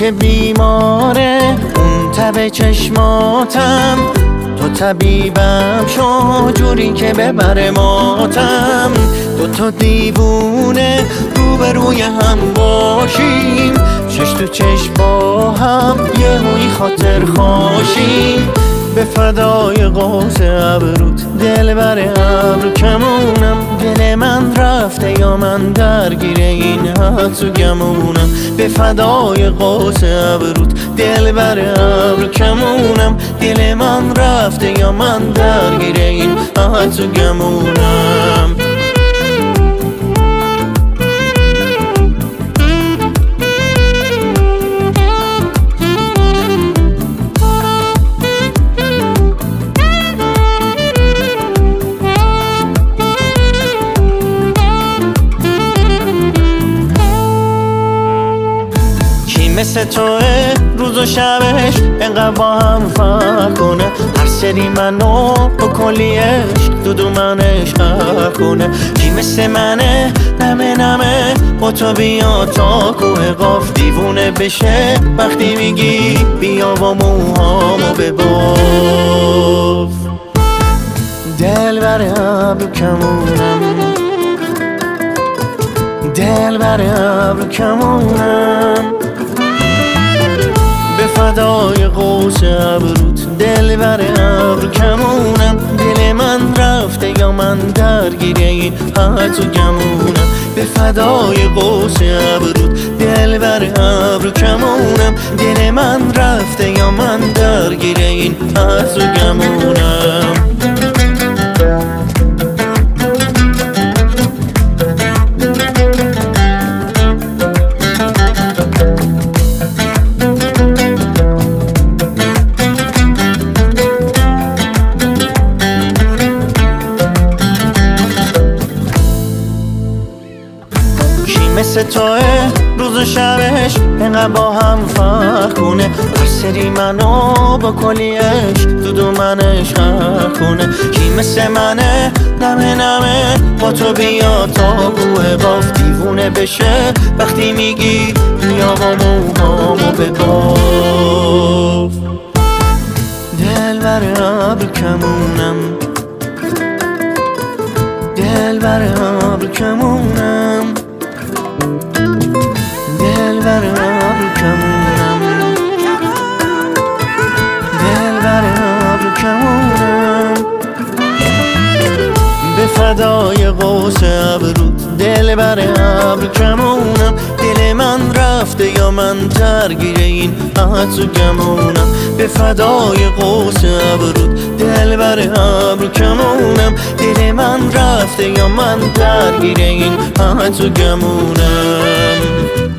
که بیماره اون تب چشماتم، تو طبیبم شو جوری که ببره ماتم. دوتا دیوونه روبروی هم باشیم، چش تو چش با هم یه هوی خاطر خاشیم. به فدای قوس ابروت دل بر ابر کمونم، دل من رفته یا من درگیر این حدس و گمونم. به فدای قوس ابروت دل بر ابر کمونم، دل من رفته یا من درگیر این حدس و گمونم. مثل توه روز و شبش انقدر با هم فرق کنه، هر سری منو با کلی عشق دو منش خر کنه. کی مثل منه نمه با تو بیا تا کوه قاف، دیوونه بشه وقتی میگی بیا با موهامو بباف. دل بر ابر کمونم، دل بر ابر کمونم. به فدای قوس ابروت دل بر ابر کمونم، دل من رفته یا من درگیر این حدس و گمونم. به فدای قوس ابروت دل بر ابر کمونم، دل من رفته یا من درگیر این حدس و گمونم. مثل توه روز و شبش انقدر با هم فرق کنه، هر سری منو با کلی عشق دو منش خر کنه. کی مثل منه نمه با تو بیا تا کوه قاف، دیوونه بشه وقتی میگی بیا با موهامو بباف. دل بر ابر کمونم، دل بر ابر کمونم. دل بر ابر کمونم، دل بر ابر کمونم. به فدای قوس ابروت دل بر ابر کمونم، دل من رفته یا من درگیر این حدس و گمونم. به فدای قوس ابروت دل بر ابر کمونم، دل من رفته یا من درگیر این حدس و گمونم.